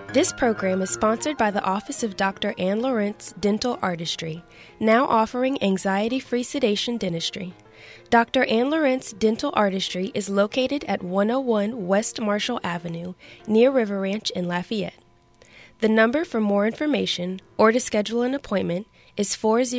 This program is sponsored by the Office of Dr. Anne Lawrence Dental Artistry, now offering anxiety-free sedation dentistry. Dr. Anne Lawrence Dental Artistry is located at 101 West Marshall Avenue, near River Ranch in Lafayette. The number for more information or to schedule an appointment is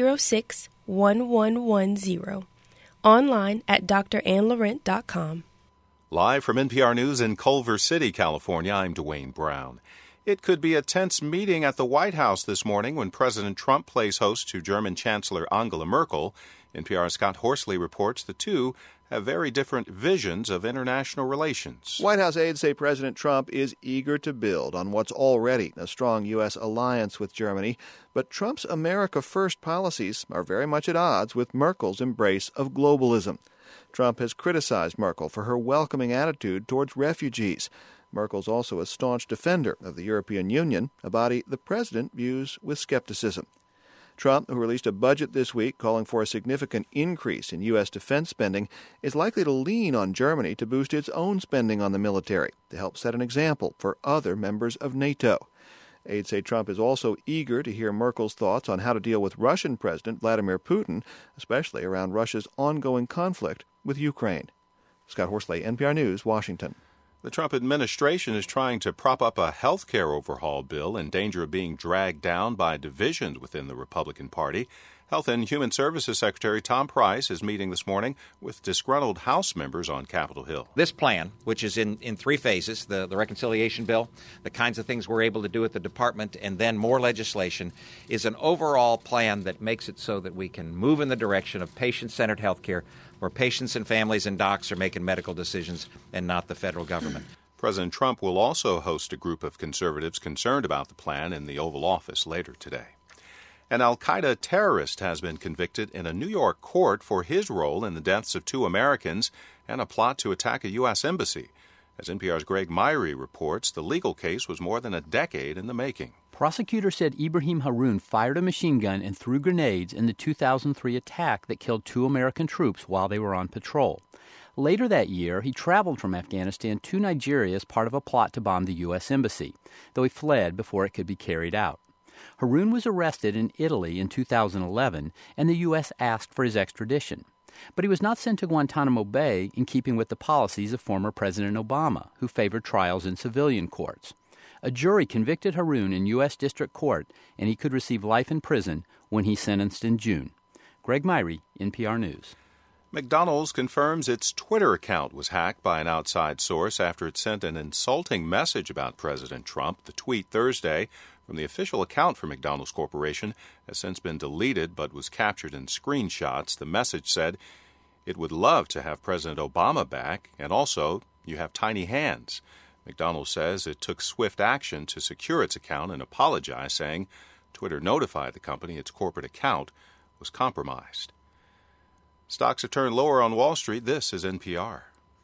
406-1110. Online at drannelaurent.com. Live from NPR News in Culver City, California, I'm Dwayne Brown. It could be a tense meeting at the White House this morning when President Trump plays host to German Chancellor Angela Merkel. NPR's Scott Horsley reports the two have very different visions of international relations. White House aides say President Trump is eager to build on what's already a strong U.S. alliance with Germany, but Trump's America First policies are very much at odds with Merkel's embrace of globalism. Trump has criticized Merkel for her welcoming attitude towards refugees. Merkel's also a staunch defender of the European Union, a body the president views with skepticism. Trump, who released a budget this week calling for a significant increase in U.S. defense spending, is likely to lean on Germany to boost its own spending on the military to help set an example for other members of NATO. Aides say Trump is also eager to hear Merkel's thoughts on how to deal with Russian President Vladimir Putin, especially around Russia's ongoing conflict with Ukraine. Scott Horsley, NPR News, Washington. The Trump administration is trying to prop up a health care overhaul bill in danger of being dragged down by divisions within the Republican Party. Health and Human Services Secretary Tom Price is meeting this morning with disgruntled House members on Capitol Hill. This plan, which is in three phases, the reconciliation bill, the kinds of things we're able to do at the department, and then more legislation, is an overall plan that makes it so that we can move in the direction of patient-centered health care, where patients and families and docs are making medical decisions and not the federal government. President Trump will also host a group of conservatives concerned about the plan in the Oval Office later today. An al-Qaeda terrorist has been convicted in a New York court for his role in the deaths of 2 Americans and a plot to attack a U.S. embassy. As NPR's Greg Myrie reports, the legal case was more than a decade in the making. Prosecutors said Ibrahim Haroun fired a machine gun and threw grenades in the 2003 attack that killed 2 American troops while they were on patrol. Later that year, he traveled from Afghanistan to Nigeria as part of a plot to bomb the U.S. embassy, though he fled before it could be carried out. Haroun was arrested in Italy in 2011, and the U.S. asked for his extradition. But he was not sent to Guantanamo Bay in keeping with the policies of former President Obama, who favored trials in civilian courts. A jury convicted Haroun in U.S. District Court, and he could receive life in prison when he's sentenced in June. Greg Myrie, NPR News. McDonald's confirms its Twitter account was hacked by an outside source after it sent an insulting message about President Trump. The tweet Thursday from the official account for McDonald's Corporation has since been deleted but was captured in screenshots. The message said, "It would love to have President Obama back, and also, you have tiny hands." McDonald's says it took swift action to secure its account and apologize, saying Twitter notified the company its corporate account was compromised. Stocks have turned lower on Wall Street. This is NPR.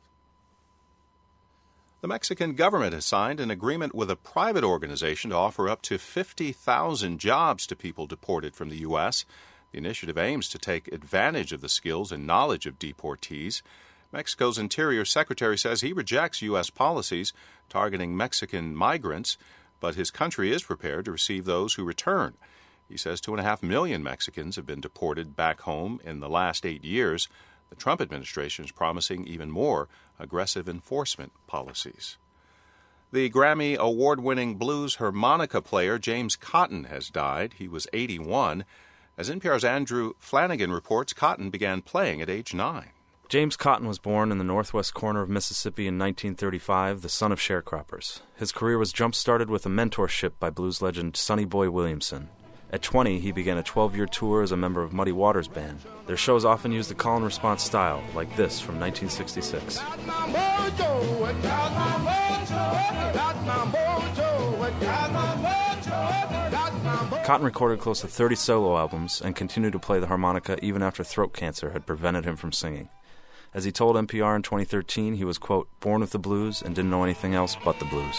The Mexican government has signed an agreement with a private organization to offer up to 50,000 jobs to people deported from the U.S. The initiative aims to take advantage of the skills and knowledge of deportees. Mexico's Interior Secretary says he rejects U.S. policies targeting Mexican migrants, but his country is prepared to receive those who return. He says 2.5 million Mexicans have been deported back home in the last 8 years. The Trump administration is promising even more aggressive enforcement policies. The Grammy award-winning blues harmonica player James Cotton has died. He was 81. As NPR's Andrew Flanagan reports, Cotton began playing at age 9. James Cotton was born in the northwest corner of Mississippi in 1935, the son of sharecroppers. His career was jump-started with a mentorship by blues legend Sonny Boy Williamson. At 20, he began a 12-year tour as a member of Muddy Waters Band. Their shows often used the call-and-response style, like this from 1966. Cotton recorded close to 30 solo albums and continued to play the harmonica even after throat cancer had prevented him from singing. As he told NPR in 2013, he was, quote, born with the blues and didn't know anything else but the blues.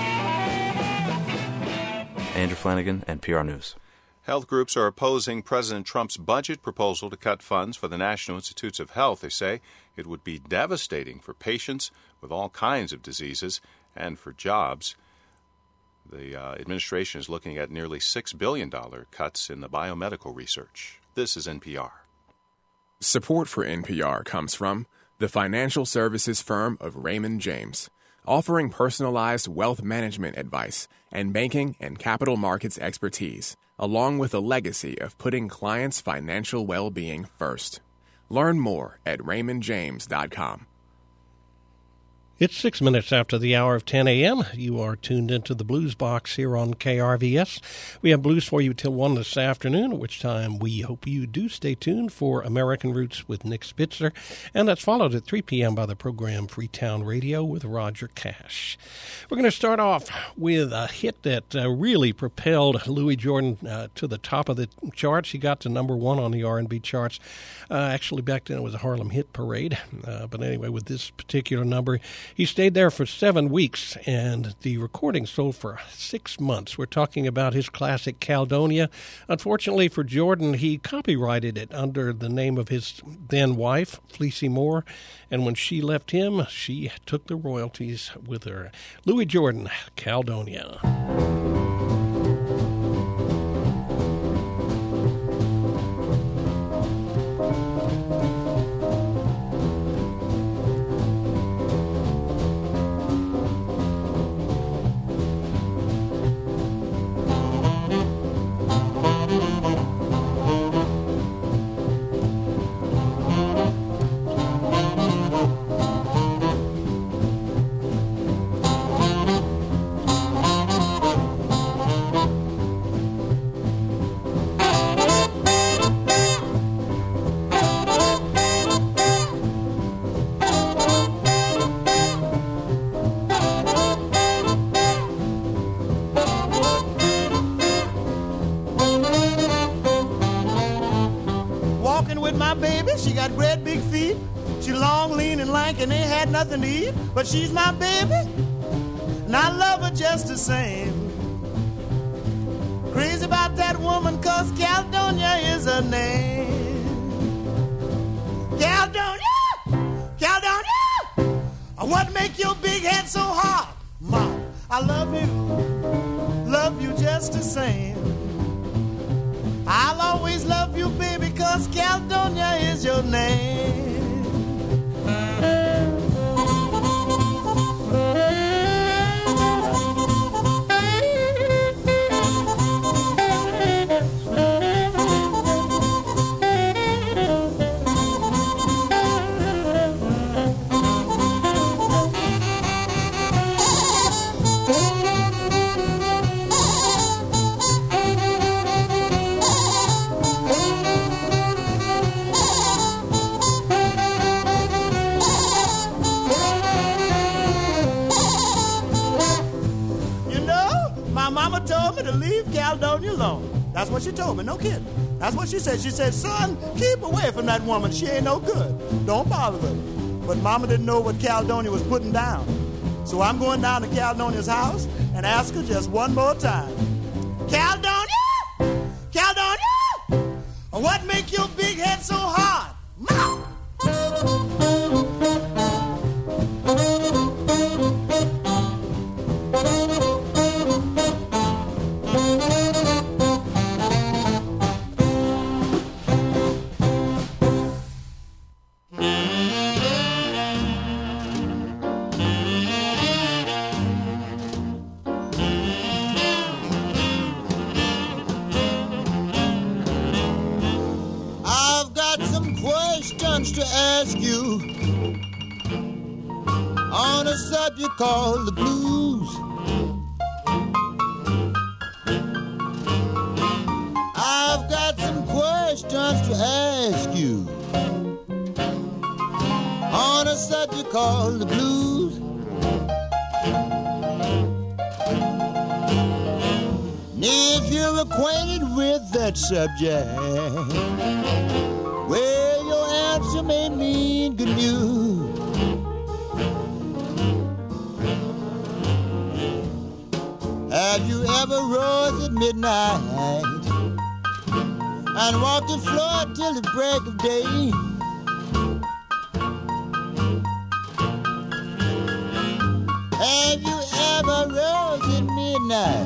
Andrew Flanagan, NPR News. Health groups are opposing President Trump's budget proposal to cut funds for the National Institutes of Health. They say it would be devastating for patients with all kinds of diseases and for jobs. The administration is looking at nearly $6 billion cuts in the biomedical research. This is NPR. Support for NPR comes from the financial services firm of Raymond James, offering personalized wealth management advice and banking and capital markets expertise, along with a legacy of putting clients' financial well-being first. Learn more at raymondjames.com. It's 6 minutes after the hour of 10 a.m. You are tuned into the Blues Box here on KRVS. We have blues for you till 1 this afternoon, at which time we hope you do stay tuned for American Roots with Nick Spitzer. And that's followed at 3 p.m. by the program Freetown Radio with Roger Cash. We're going to start off with a hit that really propelled Louis Jordan to the top of the charts. He got to number 1 on the R&B charts. Actually, back then it was a Harlem Hit Parade. But anyway, with this particular number, he stayed there for 7 weeks, and the recording sold for 6 months. We're talking about his classic Caledonia. Unfortunately for Jordan, he copyrighted it under the name of his then-wife, Fleecy Moore, and when she left him, she took the royalties with her. Louis Jordan, Caledonia. Nothing to eat, but she's my baby, and I love her just the same. Crazy about that woman, 'cause Caledonia is her name. Caledonia, Caledonia, what make your big head so hard? Ma, I love you just the same. I'll always love you, baby, 'cause Caledonia is your name. That's what she told me, no kidding. That's what she said. She said, son, keep away from that woman. She ain't no good. Don't bother with her. But Mama didn't know what Caledonia was putting down. So I'm going down to Caledonia's house and ask her just one more time. Caledonia! Caledonia! What make your big head so hard? Ma! To ask you on a subject called the blues. I've got some questions to ask you on a subject called the blues. And if you're acquainted with that subject, well, your answer may mean good news. Have you ever rose at midnight and walked the floor till the break of day? Have you ever rose at midnight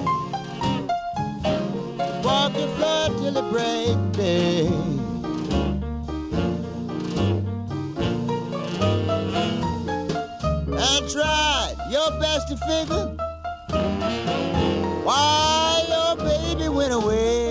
break day. And tried your best to figure why your baby went away.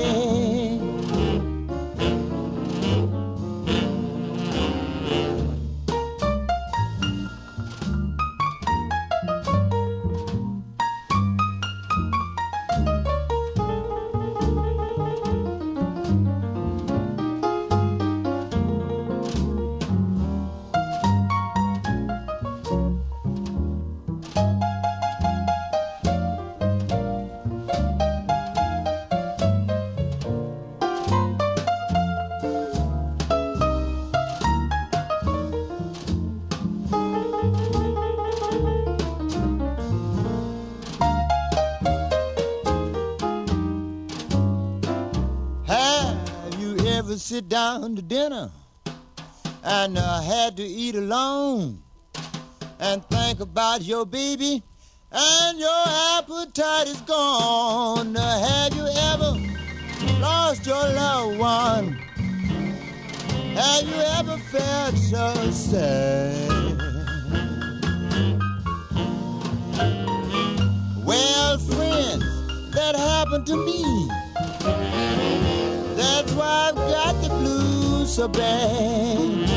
Sit down to dinner and had to eat alone and think about your baby and your appetite is gone. Have you ever lost your loved one? Have you ever felt so sad? Well, friends, that happened to me. That's why I've got the blues so bad.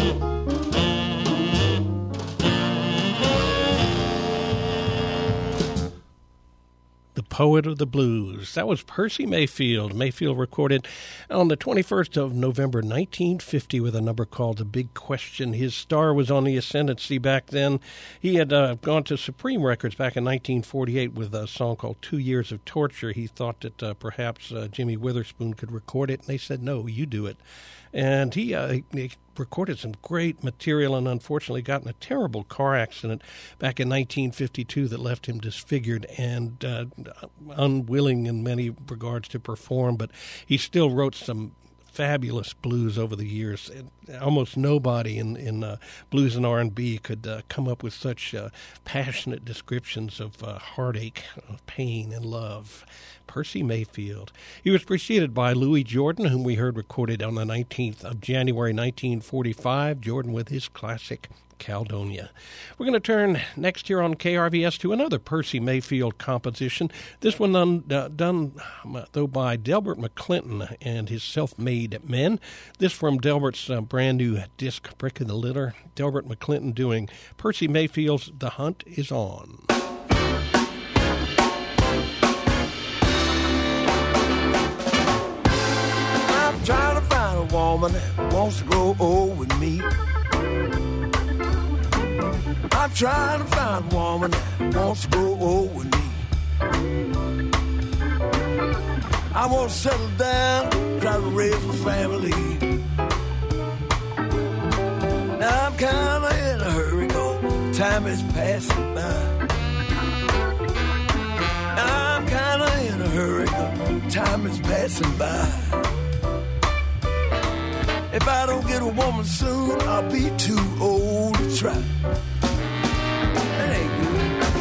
The poet of the blues. That was Percy Mayfield. Mayfield recorded on the 21st of November, 1950 with a number called The Big Question. His star was on the ascendancy back then. He had gone to Supreme Records back in 1948 with a song called 2 Years of Torture. He thought that perhaps Jimmy Witherspoon could record it, and they said, no, you do it. And he recorded some great material and unfortunately got in a terrible car accident back in 1952 that left him disfigured and unwilling in many regards to perform. But he still wrote some fabulous blues over the years. Almost nobody in blues and R&B could come up with such passionate descriptions of heartache, of pain, and love. Percy Mayfield. He was preceded by Louis Jordan, whom we heard recorded on the 19th of January 1945, Jordan with his classic Caledonia. We're going to turn next here on KRVS to another Percy Mayfield composition. This one done though by Delbert McClinton and his Self-Made Men. This from Delbert's brand new disc, Brick in the Litter. Delbert McClinton doing Percy Mayfield's The Hunt Is On. Trying to find a woman that wants to grow old with me. I'm trying to find a woman that wants to grow old with me. I want to settle down, try to raise a family. Now I'm kind of in a hurry, though time is passing by. I'm kind of in a hurry, though time is passing by. If I don't get a woman soon, I'll be too old to try. That ain't good.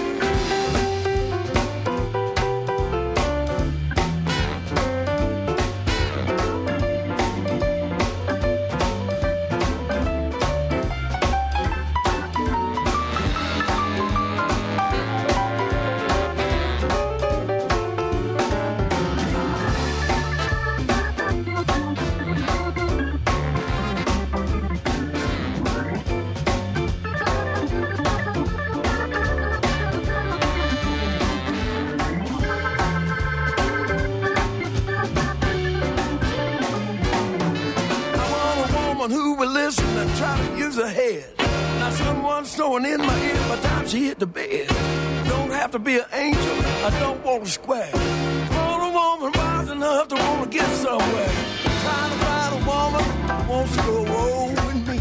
Who will listen and try to use her head. Now someone's snowing in my ear by the time she hit the bed. Don't have to be an angel, I don't want to square. Want a woman wise enough to want to get somewhere. Trying to find a woman who wants to go old with me.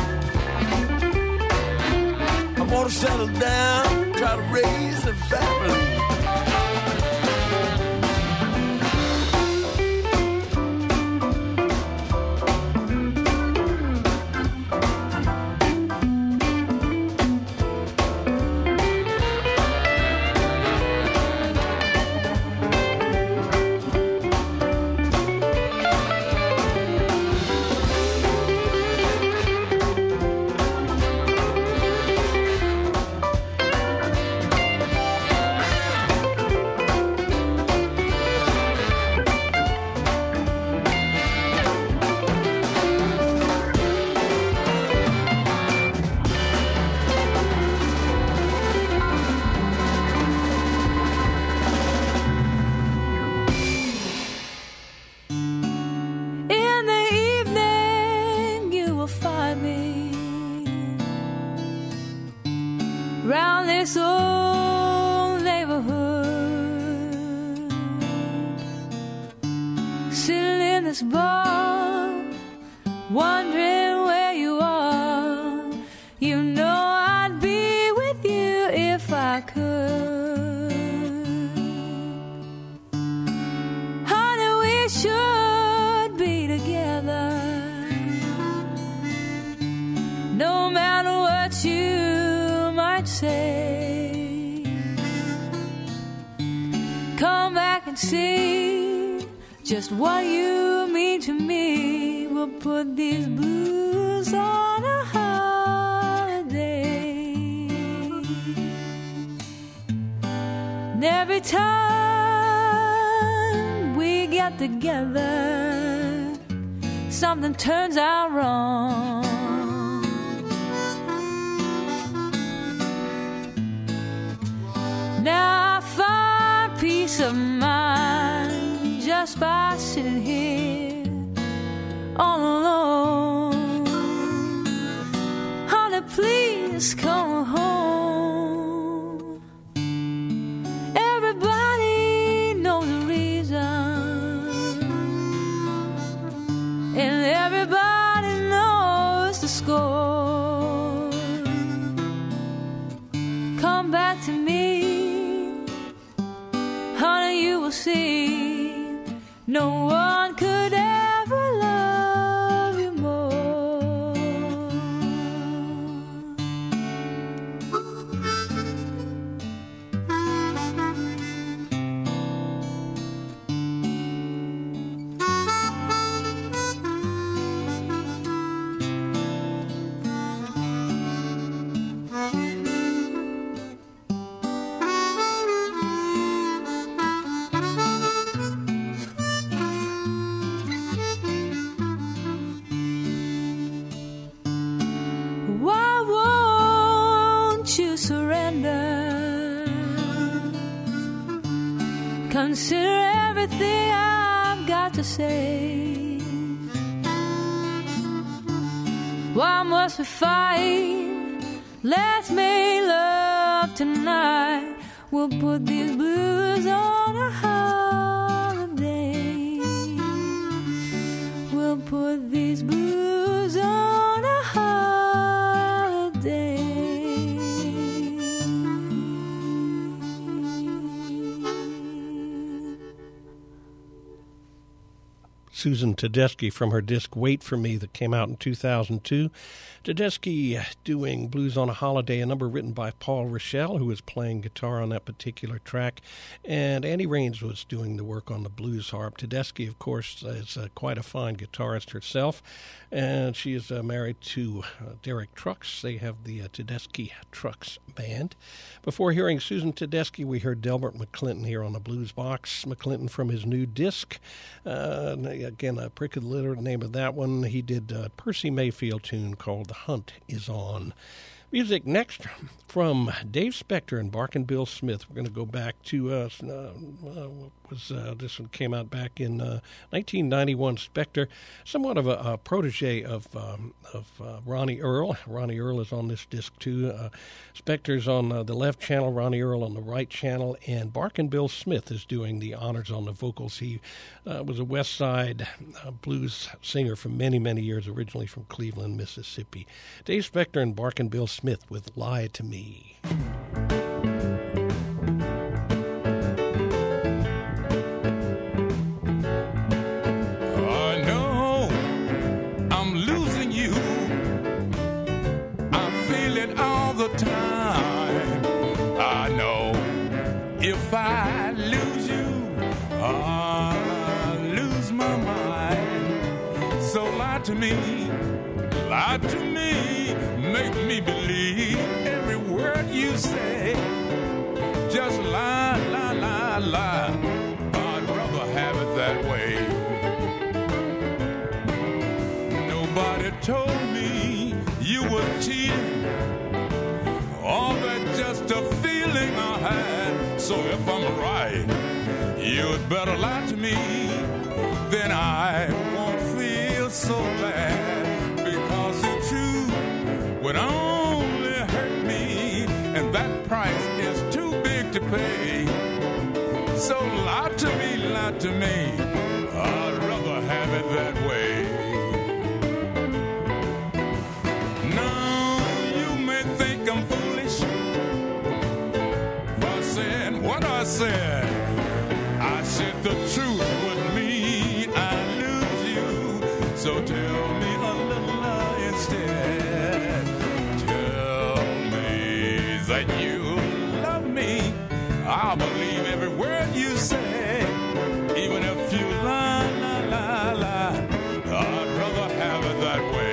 I want to settle down, try to raise a family. round this old neighborhood, sitting in this bar, wondering where you are. You know I'd be with you if I could. Honey, we should be together, no matter what you might say. Come back and see just what you mean to me. We'll put these blues on a holiday. And every time we get together, something turns out wrong. Now I find peace of mind just by sitting here all alone. Honey, please come home. Everybody knows the reason, and everybody knows the score. Come back to me, honey, you will see no one could ever love you more. Why won't you surrender? Consider everything I've got to say. Why must we fight? Let's make love tonight. We'll put these blues on a holiday. We'll put these blues on a holiday. Susan Tedeschi from her disc Wait For Me that came out in 2002. Tedeschi doing Blues on a Holiday, a number written by Paul Rochelle, who was playing guitar on that particular track, and Annie Raines was doing the work on the blues harp. Tedeschi, of course, is quite a fine guitarist herself, and she is married to Derek Trucks. They have the Tedeschi Trucks Band. Before hearing Susan Tedeschi, we heard Delbert McClinton here on the Blues Box. McClinton from his new disc. Again, a Prick of the Litter, the name of that one. He did a Percy Mayfield tune called The Hunt Is On. Music next from Dave Spector and Barkin' Bill Smith. We're going to go back to this one came out back in 1991. Spector, somewhat of a protege of Ronnie Earl. Ronnie Earl is on this disc too. Spector's on the left channel, Ronnie Earl on the right channel, and Barkin' Bill Smith is doing the honors on the vocals. He was a West Side blues singer for many, many years, originally from Cleveland, Mississippi. Dave Spector and Barkin' Bill Smith with Lie to Me. I know I'm losing you. I feel it all the time. I know if I lose you, I'll lose my mind. So lie to me, make me believe every word you say. Just lie, lie, lie, lie. I'd rather have it that way. Nobody told me you were cheating. All that just a feeling I had. So if I'm right, you'd better lie to me. Then I won't feel so bad. Because the truth would only hurt me, and that said. I said the truth would mean I lose you. So tell me a little lie instead. Tell me that you love me. I'll believe every word you say. Even if you lie, lie, lie, lie, I'd rather have it that way.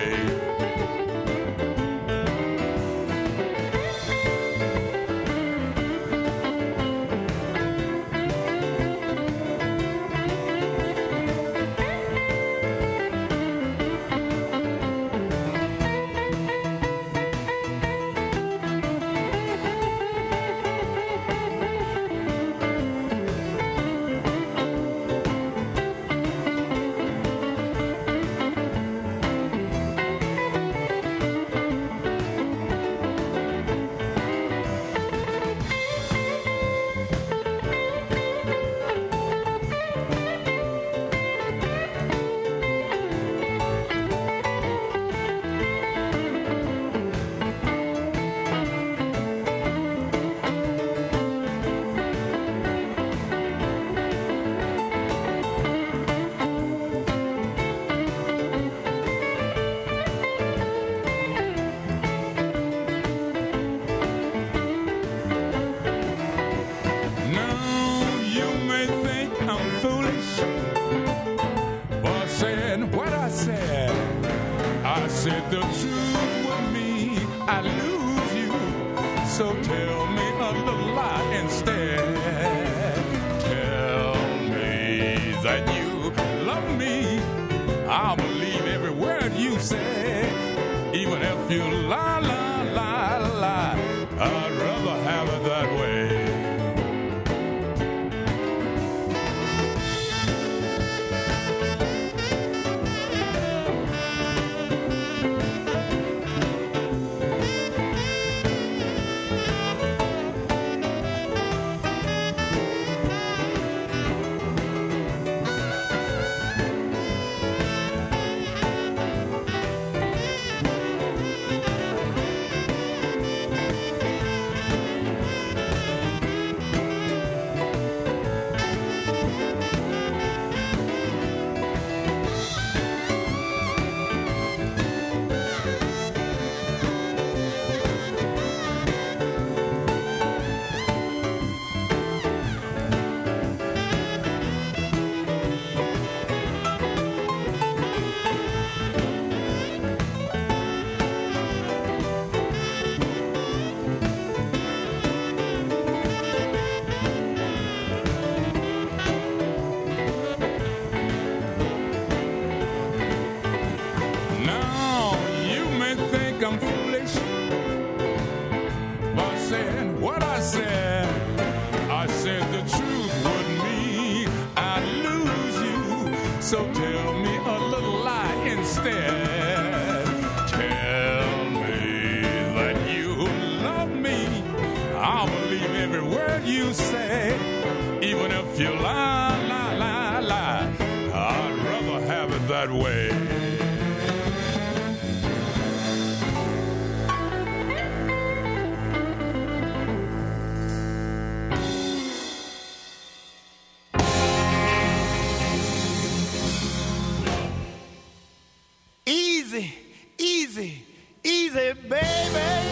Said the truth with me, I lose you. So tell me a little lie instead. Tell me that you love me. I'll believe every word you say. Even if you lie, lie, lie, lie, I'd rather have it that way. I'm foolish by saying what I said. I said the truth would mean I'd lose you. So tell me a little lie instead. Tell me that you love me. I'll believe every word you say. Even if you lie, lie, lie, lie, I'd rather have it that way. Easy, easy, easy, baby.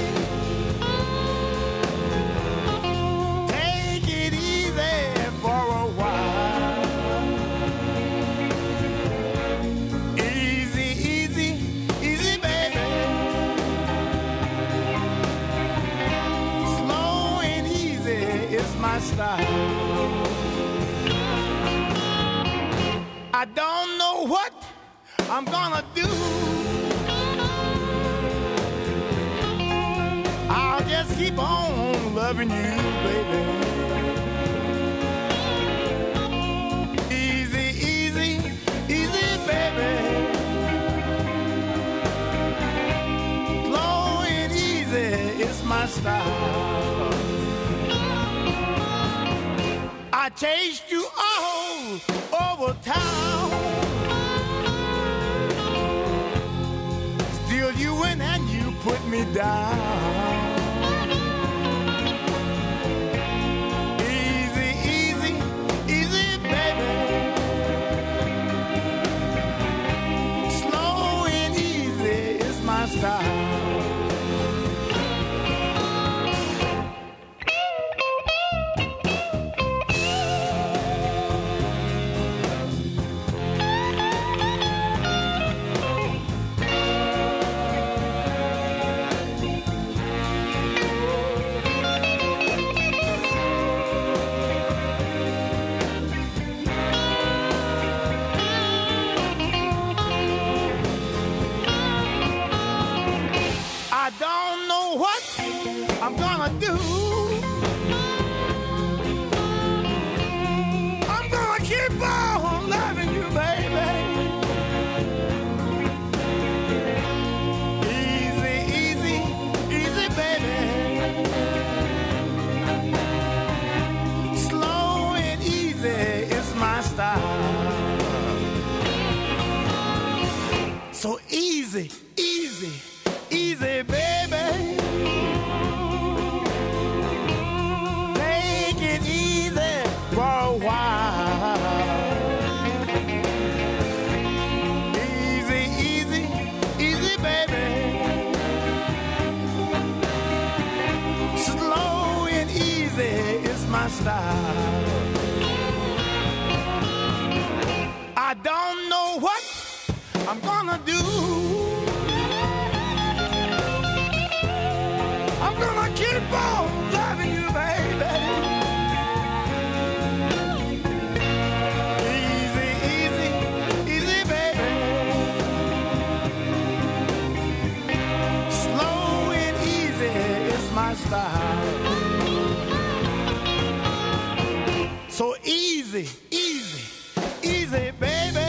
Take it easy for a while. Easy, easy, easy, baby. Slow and easy is my style. I don't know what I'm gonna do. I'll just keep on loving you, baby. Easy, easy, easy, baby. Slow and easy is my style. I chased you all over town. Still you went and you put me down. Easy, I'm gonna do. I'm gonna keep on loving you, baby. Easy, easy, easy, baby. Slow and easy is my style. So easy, easy, easy, baby. Take it easy for a while. Easy, easy, easy, baby. Slow and easy is my style. I don't know what I'm gonna do. I'm gonna keep on loving you, baby. Easy, easy, easy, baby. Slow and easy is my style. So easy, easy, easy, baby.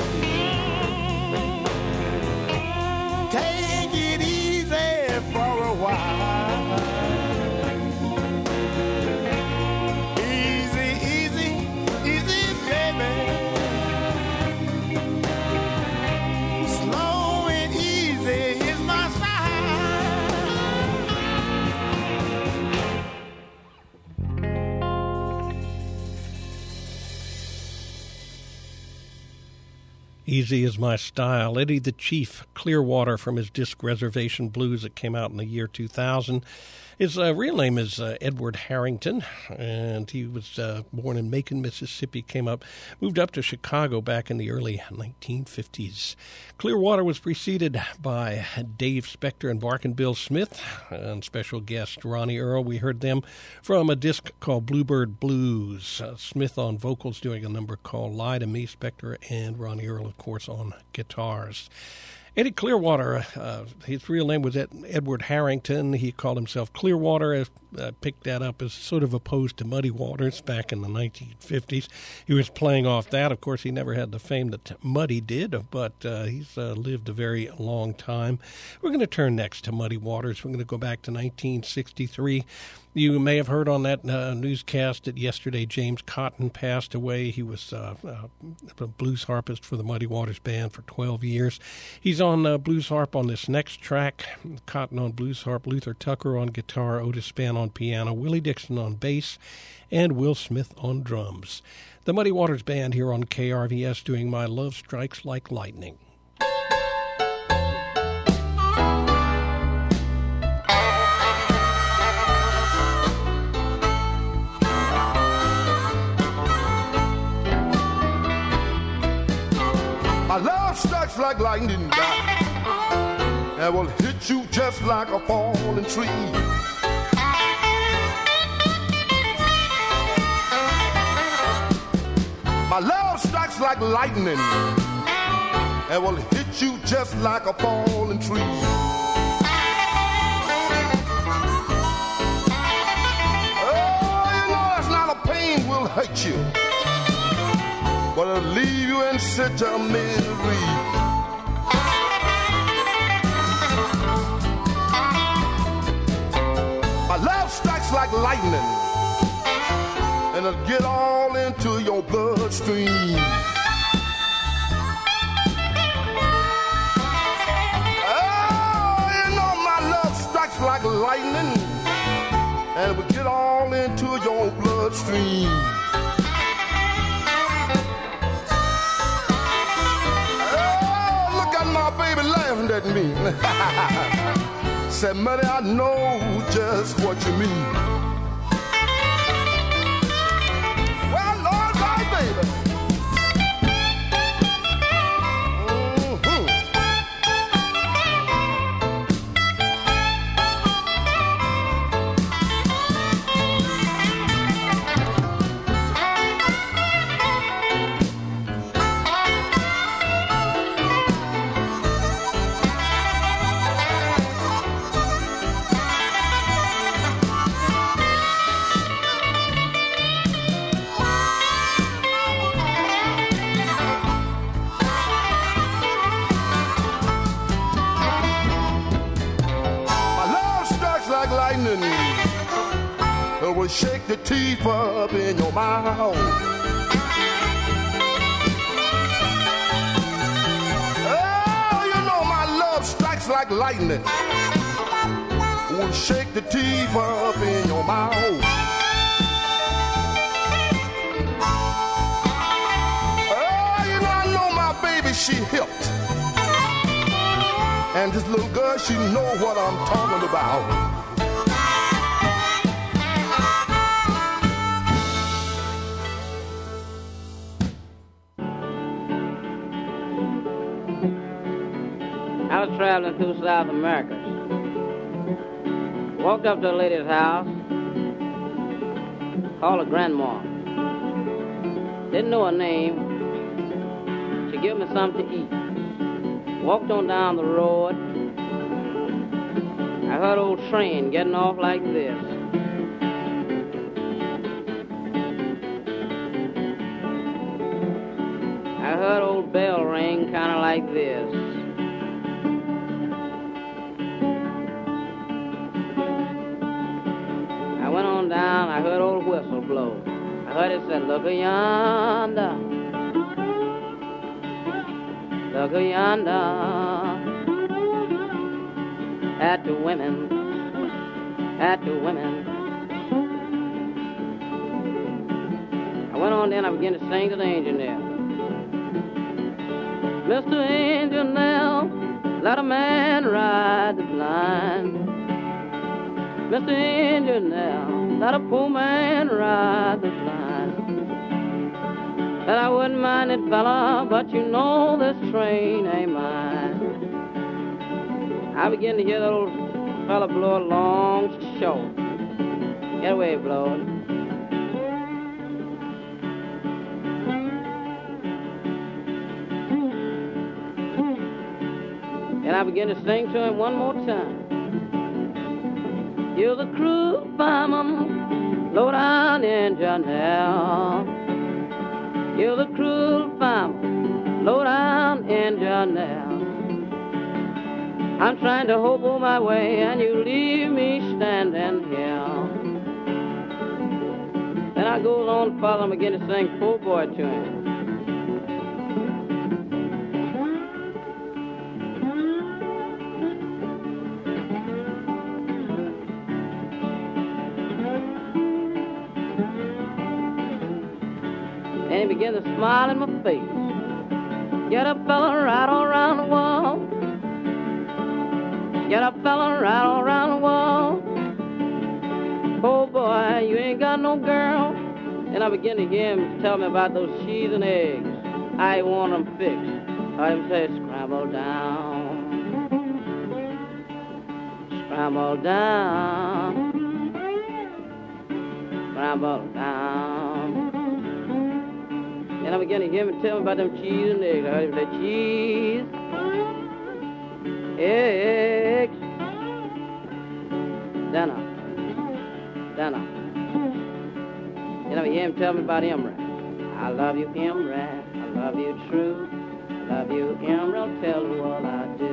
Take it easy for a while. Easy, easy, easy, baby. Slow and easy is my style. Easy is my style. Eddie the Chief, Clearwater, from his disc Reservation Blues that came out in the year 2000. His real name is Edward Harrington, and he was born in Macon, Mississippi, moved up to Chicago back in the early 1950s. Clearwater was preceded by Dave Spector and Barkin Bill Smith, and special guest Ronnie Earl. We heard them from a disc called Bluebird Blues. Smith on vocals doing a number called Lie to Me, Spector and Ronnie Earl, of course, on guitars. Eddie Clearwater, his real name was Edward Harrington. He called himself Clearwater. Picked that up as sort of opposed to Muddy Waters back in the 1950s. He was playing off that. Of course, he never had the fame that Muddy did, but he's lived a very long time. We're going to turn next to Muddy Waters. We're going to go back to 1963. You may have heard on that newscast that yesterday James Cotton passed away. He was a blues harpist for the Muddy Waters Band for 12 years. He's on blues harp on this next track. Cotton on blues harp, Luther Tucker on guitar, Otis Spann on piano, Willie Dixon on bass, and Will Smith on drums. The Muddy Waters Band here on KRVS doing My Love Strikes Like Lightning. My love strikes like lightning, and will hit you just like a falling tree. My love strikes like lightning, and will hit you just like a falling tree. Oh, you know that's not a pain will hurt you, but it'll leave you in such a misery. My love strikes like lightning, and it'll get all into your bloodstream. Oh, you know my love strikes like lightning, and it will get all into your bloodstream. My baby laughing at me. Said, Muddy, I know just what you mean. Well, Lord, my baby. will shake the teeth up in your mouth. Oh, you know my love strikes like lightning. Will shake the teeth up in your mouth. Oh, you know I know my baby, she hipped. And this little girl, she know what I'm talking about. I was traveling through South America. Walked up to a lady's house, called her grandma. Didn't know her name. She gave me something to eat. Walked on down the road. I heard old train getting off like this. I heard old bell ring kind of like this. I went on down, I heard old whistle blow. I heard it say, look yonder. Look yonder at the women, at the women. I went on then, I began to sing to the engineer. Mr. Engineer, let a man ride the blind. Mr. Engineer, let a poor man ride the blind. That I wouldn't mind it, fella, but you know this train ain't mine. I begin to hear that old fella blow a long short. Get away, blow it. And I begin to sing to him one more time. You're the crew fireman, low down engineer. You're the cruel fireman, low down engineer. I'm trying to hobo my way and you leave me standing here. Then I goes on further and begin to sing poor boy to him. And he began to smile in my face. Get up, fella, right all around the wall. Get up, fella, right all around the wall. Oh, boy, you ain't got no girl. And I began to hear him tell me about those cheese and eggs. I want them fixed. I heard him say, scramble down. Scramble down. Scramble down. And I began to hear him tell me about them cheese and eggs. I heard him say, cheese, eggs, dinner, dinner. And I hear him tell me about Emery. I love you, Emery. I love you true. I love you, Emery. I'll tell you all I do.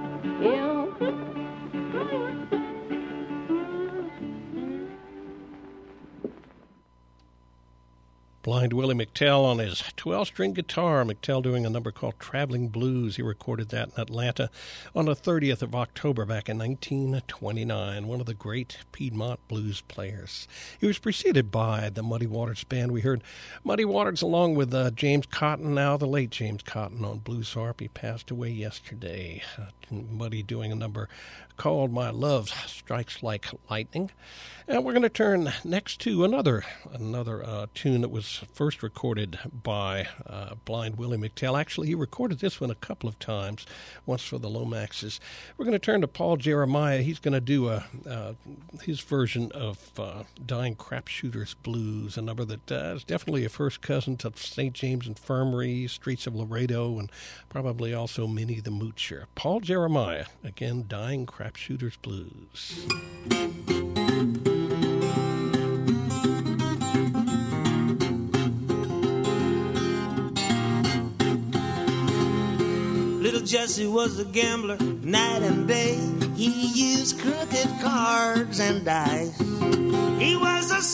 Blind Willie McTell on his 12-string guitar. McTell doing a number called Traveling Blues. He recorded that in Atlanta on the 30th of October back in 1929. One of the great Piedmont blues players. He was preceded by the Muddy Waters Band. We heard Muddy Waters along with James Cotton, now the late James Cotton on blues harp. He passed away yesterday. Muddy doing a number called My Love Strikes Like Lightning. And we're going to turn next to another tune that was first recorded by Blind Willie McTell. Actually, he recorded this one a couple of times, once for the Lomaxes. We're going to turn to Paul Jeremiah. He's going to do his version of Dying Crapshooters Blues, a number that is definitely a first cousin to St. James Infirmary, Streets of Laredo, and probably also Minnie the Moocher. Paul Jeremiah, again, Dying Crapshooters Blues. Little Jesse was a gambler night and day. He used crooked cards and dice. He was a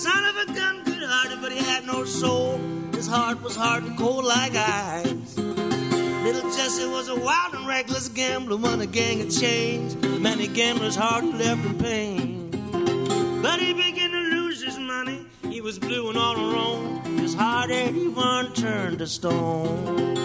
Jesse had no soul. His heart was hard and cold like ice. Little Jesse was a wild and reckless gambler, won a gang of change. Many gamblers' hearts left in pain. But he began to lose his money. He was blue and all alone. His heart had even turned to stone.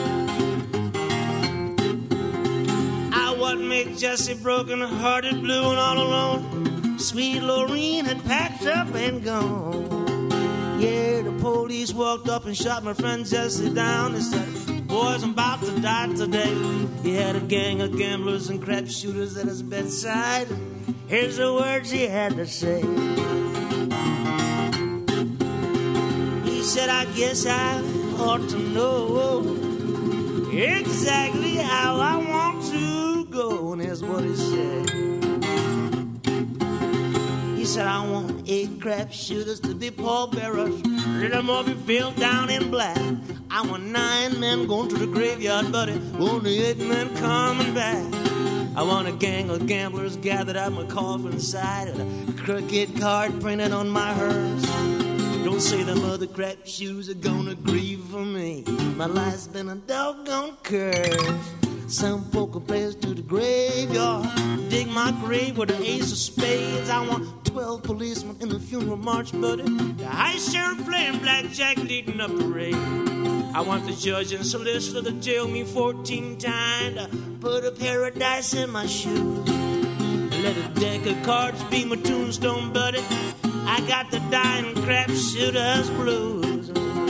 What made Jesse broken-hearted, blue and all alone? Sweet Lorene had packed up and gone. Yeah, the police walked up and shot my friend Jesse down. They said, boys, I'm about to die today. He had a gang of gamblers and crap shooters at his bedside. Here's the words he had to say. He said, I guess I ought to know exactly how I want to go, and here's what he said. He said, I want 8 crap shooters to be pallbearers, little more be filled down in black. I want 9 men going to the graveyard, buddy, only 8 men coming back. I want a gang of gamblers gathered at my coffin side, and a crooked card printed on my hearse. Don't say them other crap shoes are gonna grieve for me. My life's been a doggone curse. Some poker players to the graveyard, dig my grave with an ace of spades. I want 12 policemen in the funeral march, buddy. The high sheriff playing blackjack, leading up the parade. I want the judge and solicitor to jail me 14 times, to put a paradise in my shoes. Let a deck of cards be my tombstone, buddy. I got the dying crap shooter's blues.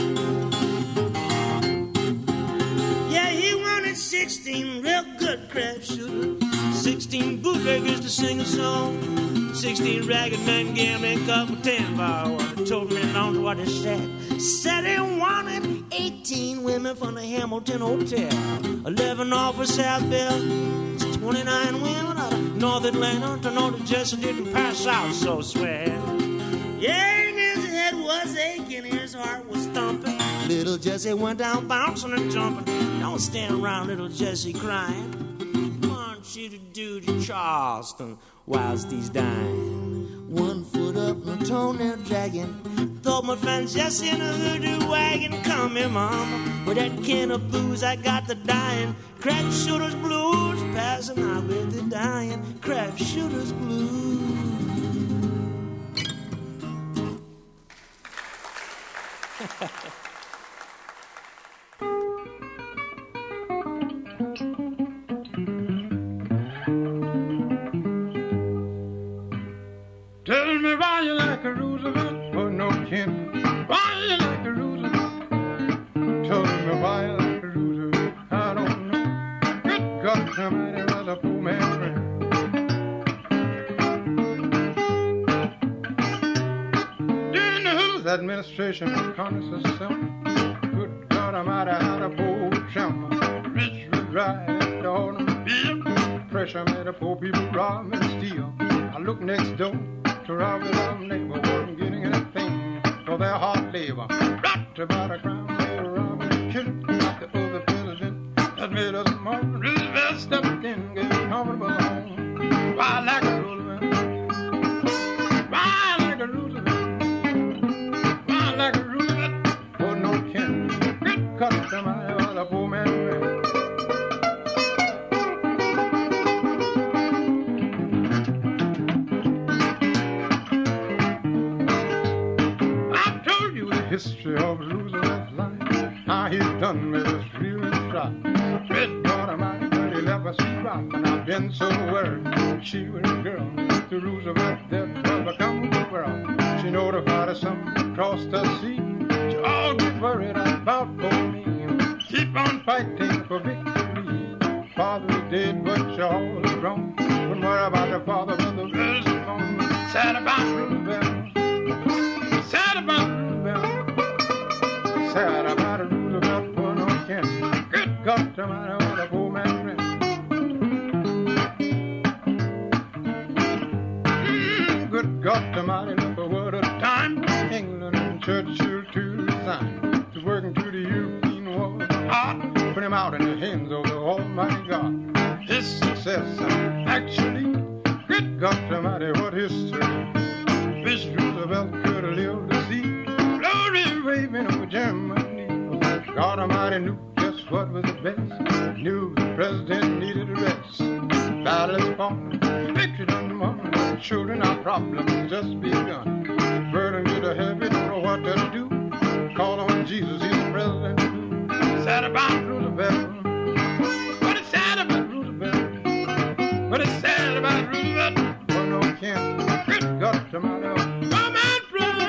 Yeah, he wanted 16 real good crap shooters, 16 bootleggers to sing a song, 16 ragged men gambling cup with 10 bar. Told me on what he said. Said he wanted 18 women from the Hamilton Hotel, 11 off of South Bell, 29 women out of North Atlanta to know that Jesse didn't pass out so swell. Yeah, and his head was aching, his heart was thumping. Little Jesse went down bouncing and jumping. Don't stand around, little Jesse crying. Want you to do to Charleston whilst he's dying. 1 foot up, no toenail dragging. Thought my friend Jesse in a hoodoo wagon. Come here, mama, with that can of booze I got the dying. Crap shooter's blues, passing out with the dying. Crap shooter's blues. Tell me why you like a Roosevelt for no kin. Why you like a Roosevelt? Tell me why you like a Roosevelt. I don't know. Good God, somebody was a poor man's friend. During the Hoover administration, Congress herself. Good God, I'm out of a poor chum. Rich would ride on a bill. Pressure made the poor people rob and steal. I look next door to rob their neighbor, wasn't getting anything for their hard labor. Right about a crime, they were robbing and killing. Like the other president that made us more. Roosevelt stepped in, gave a comfortable home. Why I like a Roosevelt? Why I like a Roosevelt? Why I like a Roosevelt? For no kin. Good customary was a poor man's friend. History of Roosevelt's life, how he done with his real shot. Red daughter mine, but he left us rock, and I've been so worried. She was a girl, the Roosevelt that will become the world. She notified us some across the sea. She all get worried about for me. Keep on fighting for victory. Father is dead, but she all is wrong. Don't worry about the father, but the rest is wrong. Sad about Roosevelt. Sad about Roosevelt. Sad about a Roosevelt for no kin. Good God, tomorrow what a poor man's friend. Good God, tomorrow look a word at a time. England and Churchill to resign. To working through the European war. Put him out in the hands of the Almighty God. His success, actually, good God, tomorrow what history. Wish Roosevelt could have lived to see. Blow glory waving over Germany. God Almighty knew just what was the best. Knew the president needed a rest. Battle is fought, victory done won. Children, our problems just begun. Burden to the heavy, don't know what to do. Call on Jesus, he's the president. Sad about Roosevelt. What is sad about Roosevelt? What is sad about Roosevelt? Oh no, can't. Good God to my love. Come and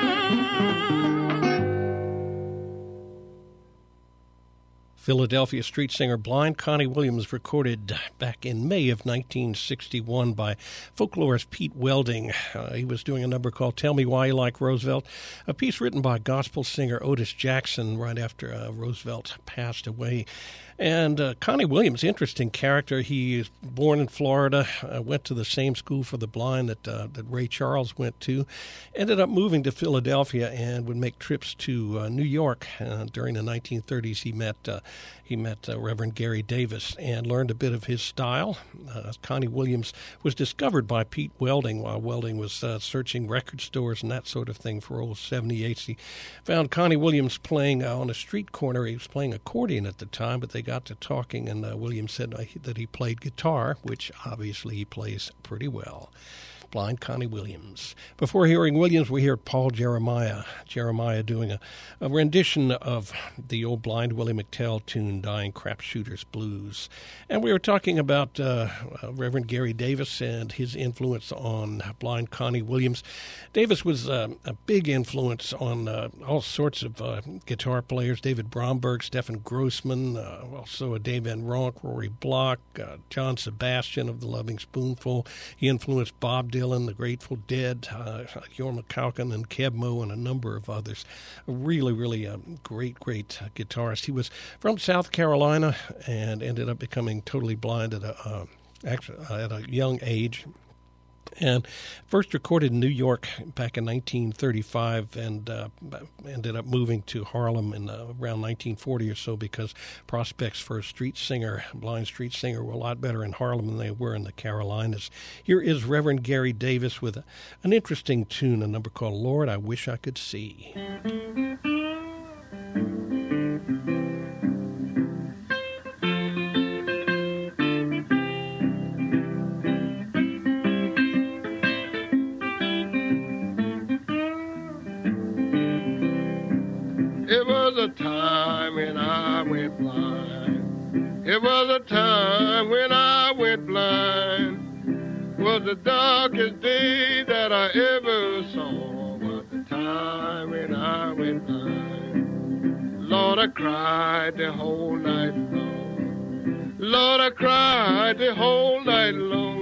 Philadelphia street singer Blind Connie Williams, recorded back in May of 1961 by folklorist Pete Welding. He was doing a number called Tell Me Why You Like Roosevelt, a piece written by gospel singer Otis Jackson right after Roosevelt passed away. And Connie Williams, interesting character. He is born in Florida, went to the same school for the blind that Ray Charles went to, ended up moving to Philadelphia and would make trips to New York. During the 1930s, he met Reverend Gary Davis and learned a bit of his style. Connie Williams was discovered by Pete Welding while Welding was searching record stores and that sort of thing for old 78s. He found Connie Williams playing on a street corner. He was playing accordion at the time, but they got to talking, and Williams said that he played guitar, which obviously he plays pretty well. Blind Connie Williams. Before hearing Williams, we hear Paul Jeremiah doing a rendition of the old Blind Willie McTell tune, Dying Crapshooters Blues. And we were talking about Reverend Gary Davis and his influence on Blind Connie Williams. Davis was a big influence on all sorts of guitar players, David Bromberg, Stephen Grossman, also Dave Van Ronk, Rory Block, John Sebastian of the Loving Spoonful. He influenced Bob Dylan, the Grateful Dead, Jorma Kaukonen and Keb Mo, and a number of others. Really great guitarist. He was from South Carolina and ended up becoming totally blind at a young age. And first recorded in New York back in 1935 and ended up moving to Harlem in around 1940 or so, because prospects for a blind street singer, were a lot better in Harlem than they were in the Carolinas. Here is Reverend Gary Davis with an interesting tune, a number called Lord, I Wish I Could See. It was a time when I went blind. It was a time when I went blind. Was the darkest day that I ever saw. Was the time when I went blind. Lord, I cried the whole night long. Lord, I cried the whole night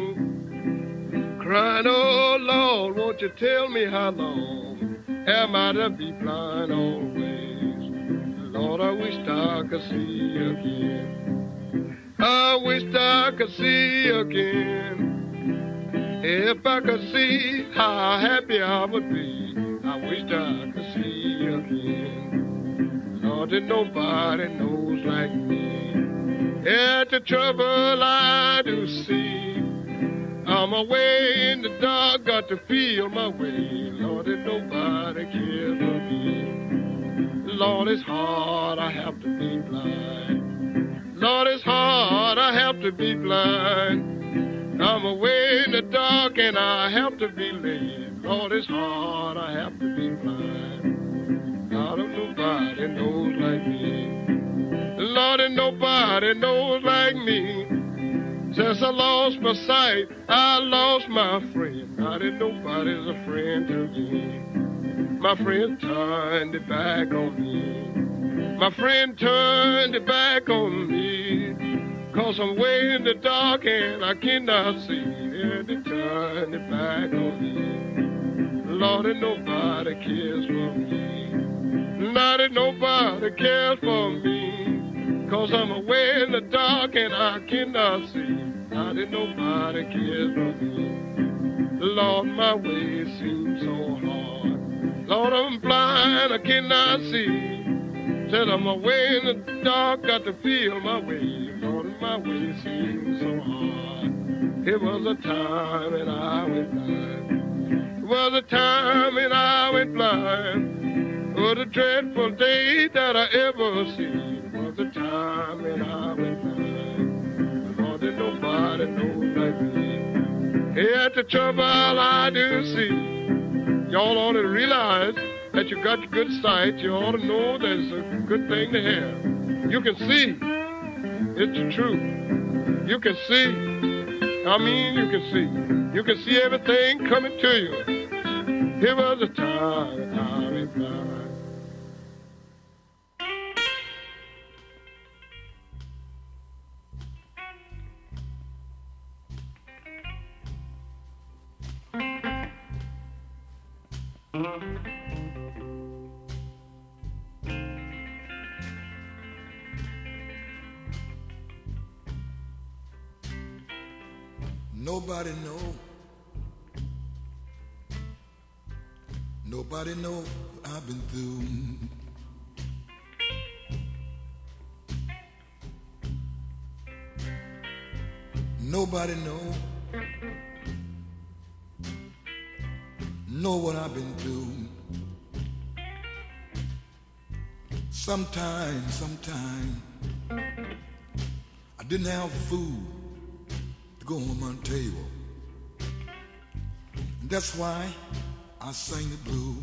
long. Crying, oh Lord, won't you tell me how long am I to be blind always? Lord, I wish I could see again. I wish I could see again. If I could see how happy I would be, I wish I could see again. Lord, that nobody knows like me. At the trouble I do see, I'm away in the dark, got to feel my way. Lord, that nobody cares for me. Lord, it's hard, I have to be blind. Lord, it's hard, I have to be blind. I'm away in the dark and I have to be late. Lord, it's hard, I have to be blind. Lord, nobody knows like me. Lord, and nobody knows like me. Since I lost my sight, I lost my friend. Not that nobody's a friend to me. My friend turned it back on me. My friend turned it back on me. 'Cause I'm way in the dark and I cannot see. And they turned it back on me. Lord, and nobody cares for me. Not that nobody cares for me. 'Cause I'm away in the dark and I cannot see. Not that nobody cares for me. Lord, my way seems so hard. Lord, I'm blind, I cannot see. Said I'm away in the dark, got to feel my way. Lord, my way seems so hard. It was a time when I went blind. It was a time when I went blind. It was a dreadful day that I ever see. Was the time when I went blind. Lord, there's nobody knows like me. Here at the trouble I do see. Y'all ought to realize that you got good sight. You ought to know that's a good thing to have. You can see. It's the truth. You can see. I mean, you can see. You can see everything coming to you. It was a time I went blind. Nobody know. Nobody know what I've been through. Nobody know what I've been through. Sometimes I didn't have food to go on my table. And that's why I sang the blues.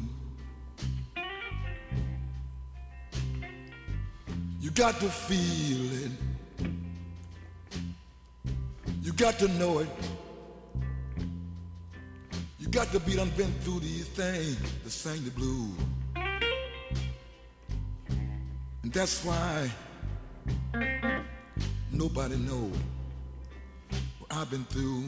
You got to feel it. You got to know it. You got to be done been through these things to sing the blues. And that's why nobody knows what I've been through.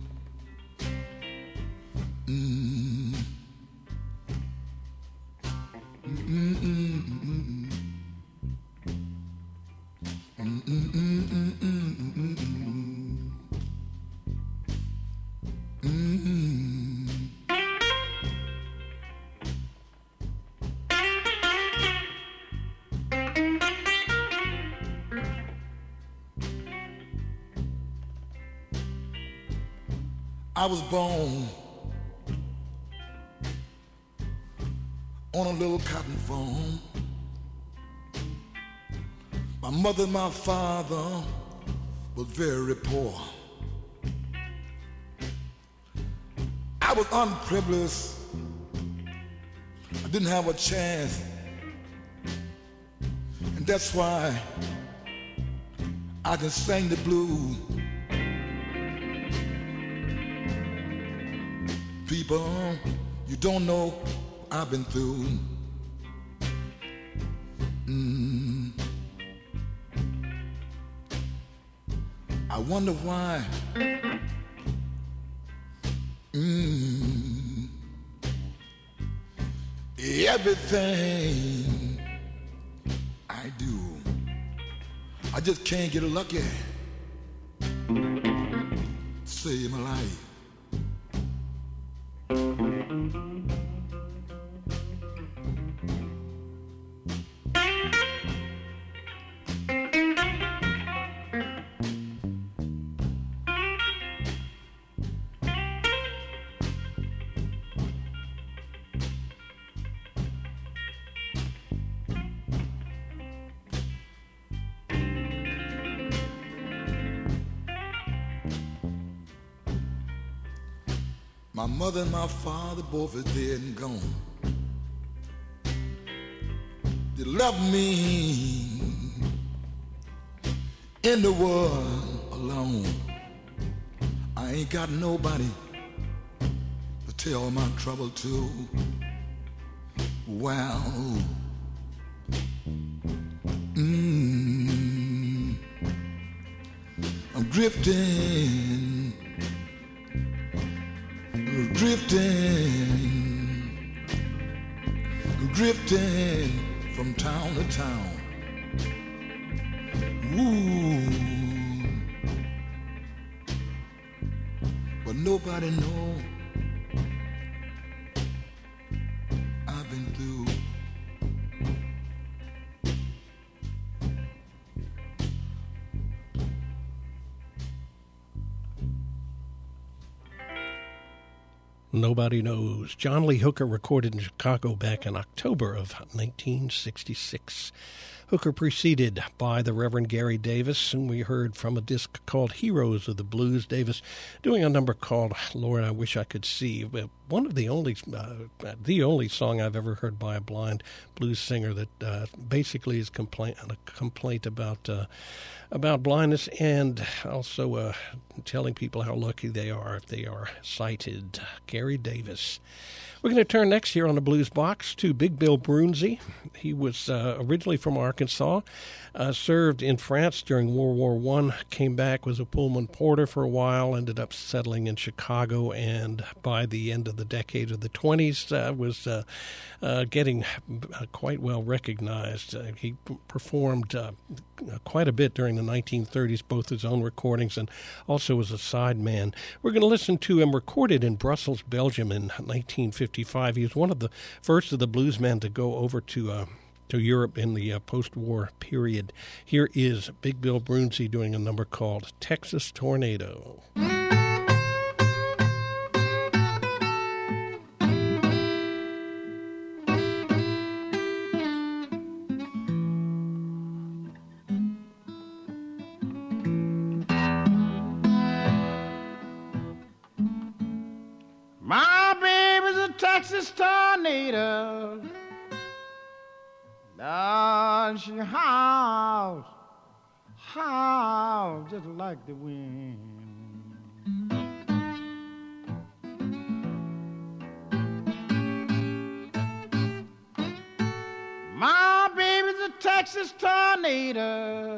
I was born on a little cotton farm. My mother and my father was very poor. I was unprivileged. I didn't have a chance. And that's why I can sing the blues. People, you don't know what I've been through. I wonder why. Everything I do, I just can't get lucky. Save my life. My mother and my father both are dead and gone. They left me in the world alone. I ain't got nobody to tell my trouble to. Well, I'm drifting from town to town. Ooh, but nobody know I've been through. Nobody Knows. John Lee Hooker recorded in Chicago back in October of 1966. Hooker preceded by the Reverend Gary Davis, and we heard from a disc called Heroes of the Blues. Davis doing a number called Lord, I Wish I Could See. One of the only song I've ever heard by a blind blues singer that basically is a complaint about blindness, and also telling people how lucky they are if they are sighted. Gary Davis. We're going to turn next here on the Blues Box to Big Bill Broonzy. He was originally from Arkansas, served in France during World War I, came back, was a Pullman porter for a while, ended up settling in Chicago, and by the end of the decade of the 20s was getting quite well recognized. He performed quite a bit during the 1930s, both his own recordings and also as a sideman. We're going to listen to him recorded in Brussels, Belgium in 1955. He was one of the first of the bluesmen to go over to Europe in the post-war period. Here is Big Bill Broonzy doing a number called Texas Tornado. My baby's a Texas tornado. Lord, she howls, howls just like the wind. My baby's a Texas tornado.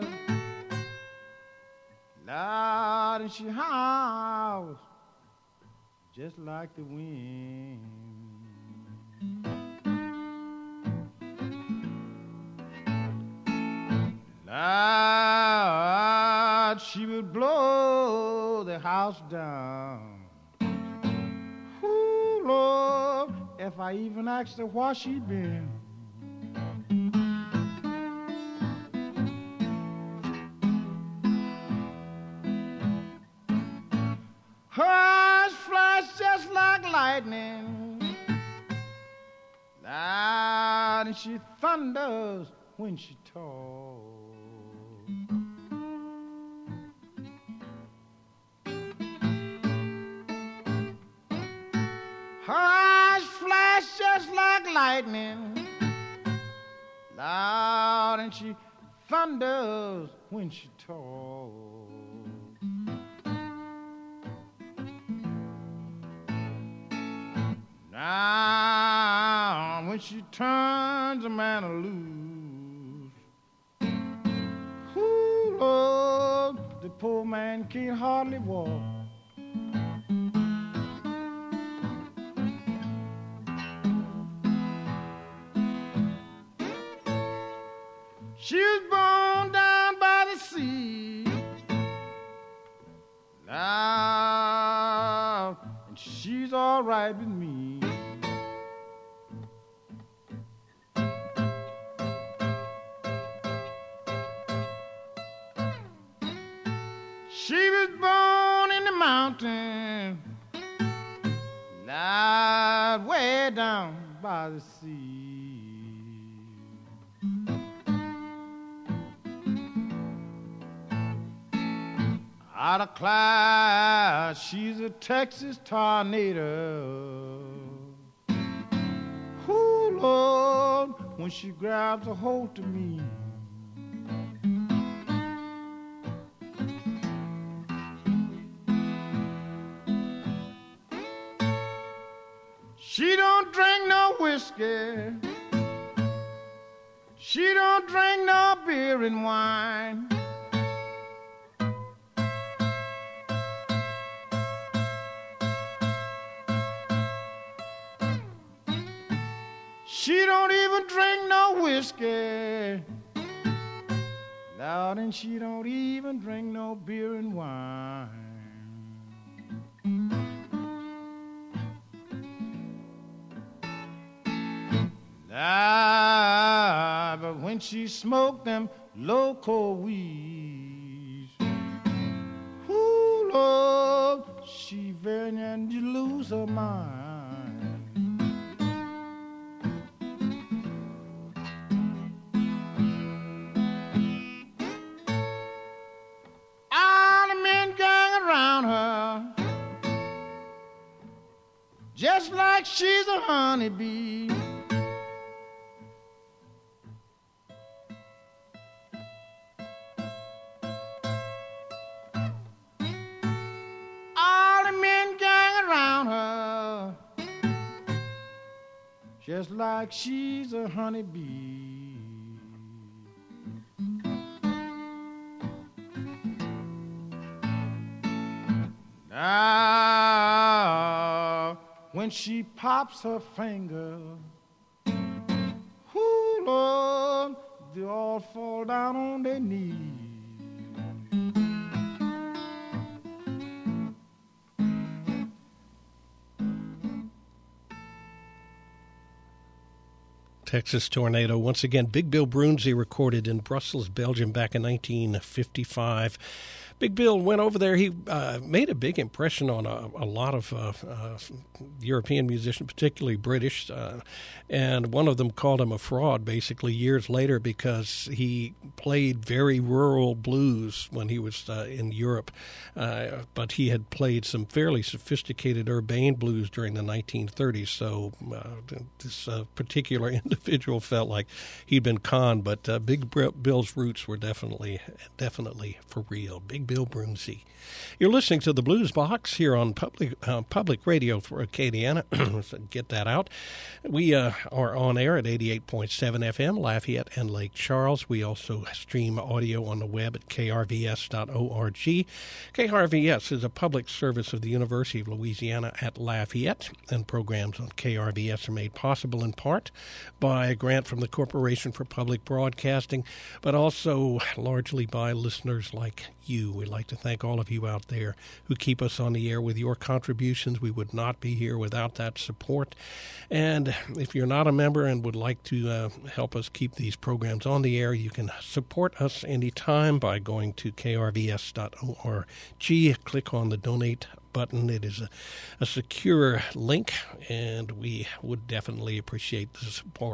Lord, and she howls just like the wind. Lord, she would blow the house down. Ooh, Lord, if I even asked her where she'd been. Her eyes flash just like lightning, loud, and she thunders when she talks. Her eyes flash just like lightning, loud, and she thunders when she talks. Now, when she turns a man loose, ooh, Lord, the poor man can't hardly walk. She was born down by the sea, now, and she's all right with me. She was born in the mountain, not way down by the sea. Out of class, she's a Texas tornado. Ooh, Lord, when she grabs a hold of me. She don't drink no whiskey. She don't drink no beer and wine. She don't even drink no whiskey. Loud, and she don't even drink no beer and wine. Ah, but when she smoked them loco weeds, ooh, Lord, she very near to lose her mind. like she's a honeybee. All the men gang around her, just like she's a honeybee. Now, when she pops her finger, whoo, Lord, they all fall down on their knees. Texas tornado. Once again, Big Bill Broonzy recorded in Brussels, Belgium back in 1955. Big Bill went over there. He made a big impression on a lot of European musicians, particularly British, and one of them called him a fraud basically years later because he played very rural blues when he was in Europe, but he had played some fairly sophisticated urbane blues during the 1930s, so this particular individual felt like he'd been conned, but Big Bill's roots were definitely for real. Big Bill Broonzy. You're listening to the Blues Box here on public radio for Acadiana. So get that out. We are on air at 88.7 FM, Lafayette and Lake Charles. We also stream audio on the web at krvs.org. KRVS is a public service of the University of Louisiana at Lafayette, and programs on KRVS are made possible in part by a grant from the Corporation for Public Broadcasting, but also largely by listeners like you. We'd like to thank all of you out there who keep us on the air with your contributions. We would not be here without that support. And if you're not a member and would like to help us keep these programs on the air, you can support us anytime by going to krvs.org. Click on the donate button. It is a secure link, and we would definitely appreciate the support.